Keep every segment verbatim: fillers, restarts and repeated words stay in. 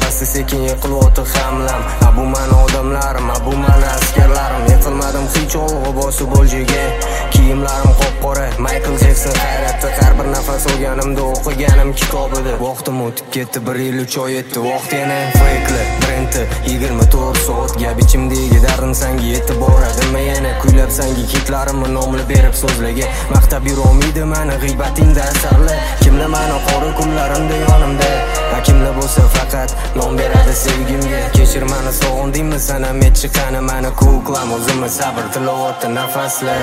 asta sekin yiqilyapti hamlam. Ha bu meni odamlarim, ha bu meni askarlarim. Yiqilmadim hech olg'u bosib o'ljaga. Kiyimlarim qop-qora, Michael Jackson hayratda. Har bir nafas olganimda o'qiganim kitobida. Vaqtim o'tib ketdi, bir yil uch oy etdi. Vaqt yana fakli, brendti yigirma to'rt soat. Gap ichimdagi dardim sanga yetib boradimi yana? Kuylab sanga kitlarimni nomli berib so'zlagan. Maqtab yurolmaydi meni g'iybatingda asarli. Kimlar meni qora kunlarimda yonimda, va kimlar bo'lsa faqat nom beradi sevgimga. Kechir meni sog'indingmi, sanam etchi qani meni kuklam. O'zimni sabr tilovatda nafaslar.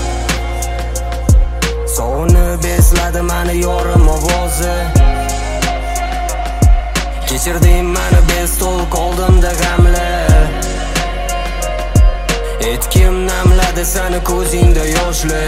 Sog'inib esladi meni yorim ovozi. Kechirding meni bestol qoldimda g'amlar. Etkim namladi seni ko'zingda yoshli.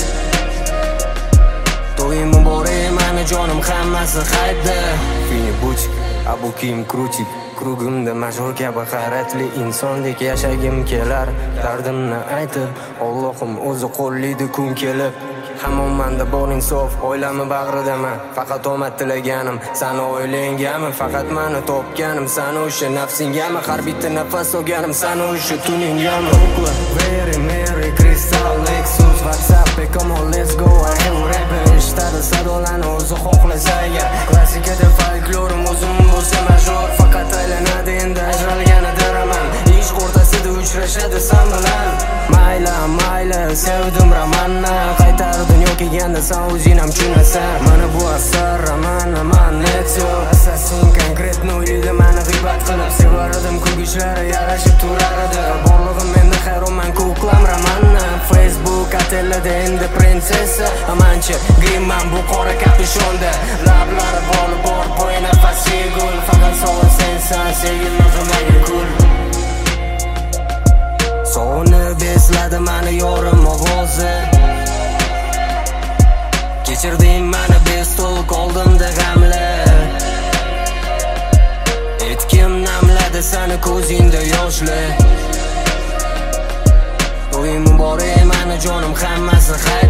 To'yim muborak meni jonim hammasi hayda. Fini buchik, abu kiyim kruchik. Krugimda majhul kabi hayratli insondek yashagim kelar. Dardimni aytib, Allohim o'zi qo'llaydi kun kelib. Hamon menda bor insof, oilamni bag'ridaman. Faqat omad tilaganim, seni o'ylanganim. Faqat meni topganim, seni o'sha nafsingami. Har bitta nafas olganim, seni o'sha tuningami. Very merry crystal Lexus WhatsApp, come on let's go. I have rap ishtadi sadolarni o'zi xohlasa agar. Klassikada folklorim o'zim bo'lsa major. Faqat aylanadi endi ajralgani daraman. Ish o'rtasida uchrashadi san bilan. Mayli mayli sevdim romanni. Qaytar dunyo kelganda sen o'zing ham tushunasan. Mana bu asar romani manetio. Assassin konkretno o'ylaydi meni g'iybat qilib. Sevar edim kulgichlari yarashib turar edi. Borlig'im menda hayronman kuklam romanni. Facebook atelada endi prinsessa. Amanchi grimman bu qora kapishonda. Lablari bol bor bo'yi nafasi gul. Faqat sog'in sensan sevgilni qilmagin kul. Sog'inib esladi meni yorim ovozi. Kechirding meni bestol qoldimda g'amlar. Etkim namladi seni ko'zingda yoshli. To'yim muborak meni jonim hammasi xayr.